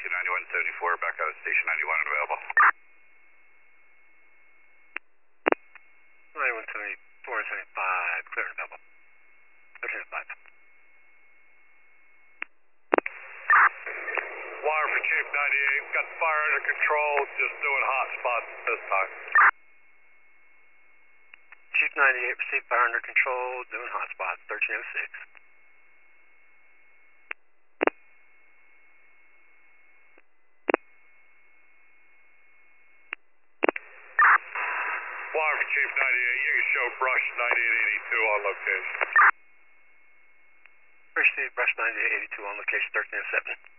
9174, back out of station 91 and available. 9174 and 75, clear and available. 1305. Wire for Chief 98, got the fire under control, just doing hot spots at this time. Chief 98, received fire under control, doing hot spots, 1306. Wire for Chief 98, you can show brush 9882 on location. Received brush 9882 on location, 1307.